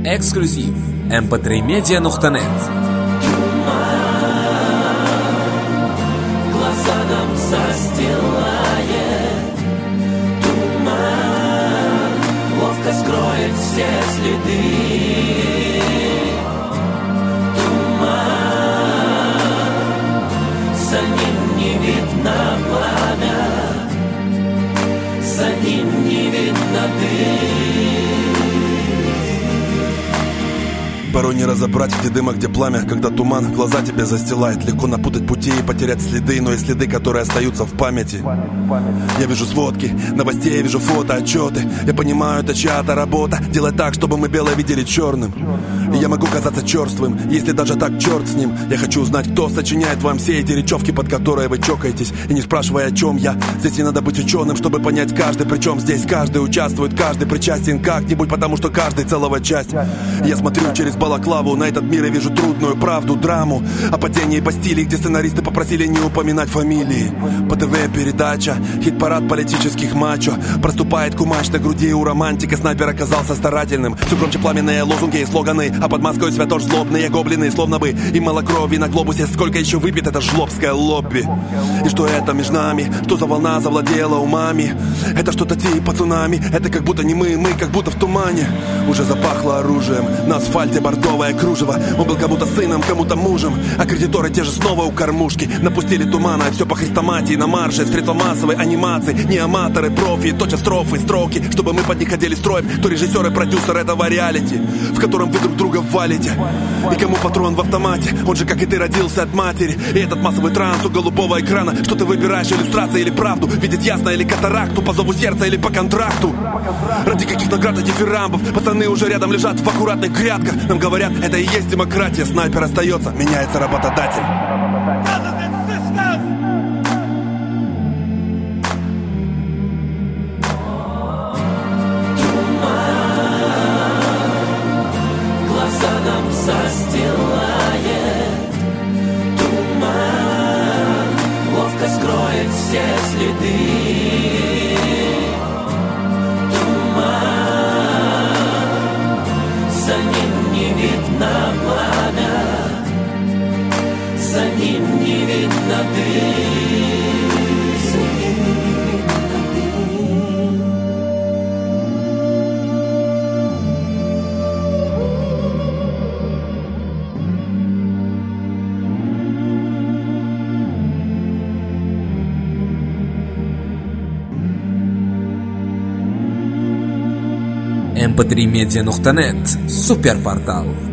Эксклюзив. mp3media.net. Глаза нам застилает туман, ловко скроет все следы. Туман, за ним не видно пламя, за ним не видно дым. Порой не разобрать, где дым, а где пламя. Когда туман глаза тебе застилает, легко напутать пути и потерять следы. Но и следы, которые остаются в памяти. Я вижу сводки новостей, я вижу фото, отчеты. Я понимаю, это чья-то работа, делать так, чтобы мы белое видели черным. И я могу казаться черствым, если даже так, черт с ним. Я хочу узнать, кто сочиняет вам все эти речевки, под которые вы чокаетесь. И не спрашивая, о чем я. Здесь не надо быть ученым, чтобы понять каждый. Причем здесь каждый участвует, каждый причастен как-нибудь, потому что каждый целого часть. Я смотрю через балаклаву на этот мир и вижу трудную правду, драму о падении Бастилии, где сценаристы попросили не упоминать фамилии. По ТВ передача, хит-парад политических мачо. Проступает кумач на груди у романтика. Снайпер оказался старательным. Все громче пламенные лозунги и слоганы, а под маской святош злобные гоблины. Словно бы и мало крови на глобусе. Сколько еще выпьет это жлобское лобби. И что это между нами? Что за волна завладела умами? Это что-то типа цунами. Это как будто не мы как будто в тумане. Уже запахло оружием. На асфальте бордовое кружево. Он был кому-то сыном, кому-то мужем. А кредиторы те же снова у кормушки. Напустили тумана, и все по хрестоматии. На марше, средства массовой анимации. Не аматоры, профи, точат строфы, строки, чтобы мы под них ходили строем. Кто режиссер и продюсер этого реалити, в котором вы друг друга валите. И кому патрон в автомате? Он же, как и ты, родился от матери. И этот массовый транс у голубого экрана. Что ты выбираешь, иллюстрация или правду? Видеть ясно или катаракту? По зову сердца или по контракту? Ради каких наград и дифирамбов пацаны уже рядом лежат в аккуратных грядках. Нам говорят, это и есть демократия. Снайпер остается, меняется работодатель. Застилает туман, ловко скроет все следы. Туман, за ним не видно пламя, за ним не видно дым. mp3media.net. Суперпортал.